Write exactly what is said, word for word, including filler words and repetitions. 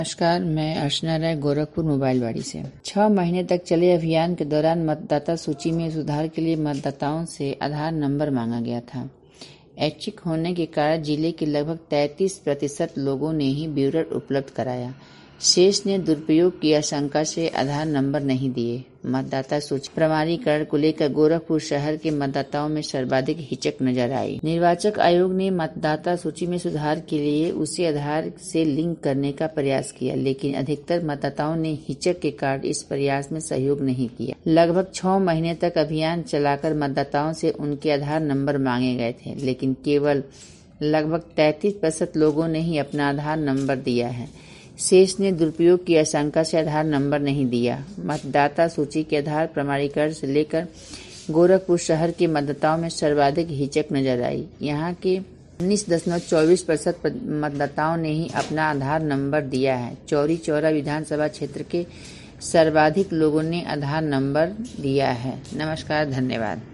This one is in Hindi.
नमस्कार, मैं अर्चना राय गोरखपुर मोबाइलवाड़ी से। छह महीने तक चले अभियान के दौरान मतदाता सूची में सुधार के लिए मतदाताओं से आधार नंबर मांगा गया था। ऐच्छिक होने के कारण जिले के लगभग तैंतीस प्रतिशत लोगों ने ही ब्योरा उपलब्ध कराया। शेष ने दुरुपयोग की आशंका से आधार नंबर नहीं दिए। मतदाता सूची प्रमाणीकरण को लेकर गोरखपुर शहर के मतदाताओं में सर्वाधिक हिचक नजर आई। निर्वाचन आयोग ने मतदाता सूची में सुधार के लिए उसे आधार से लिंक करने का प्रयास किया, लेकिन अधिकतर मतदाताओं ने हिचक के कारण इस प्रयास में सहयोग नहीं किया। लगभग छह महीने तक अभियान चलाकर मतदाताओं से उनके आधार नंबर मांगे गए थे, लेकिन केवल लगभग तैंतीस प्रतिशत लोगों ने ही अपना आधार नंबर दिया है। शेष ने दुरुपयोग की आशंका से आधार नंबर नहीं दिया। मतदाता सूची के आधार प्रमाणीकरण से लेकर गोरखपुर शहर के मतदाताओं में सर्वाधिक हिचक नजर आई। यहाँ के उन्नीस दशमलव चौबीस प्रतिशत मतदाताओं ने ही अपना आधार नंबर दिया है। चौरी चौरा विधानसभा क्षेत्र के सर्वाधिक लोगों ने आधार नंबर दिया है। नमस्कार, धन्यवाद।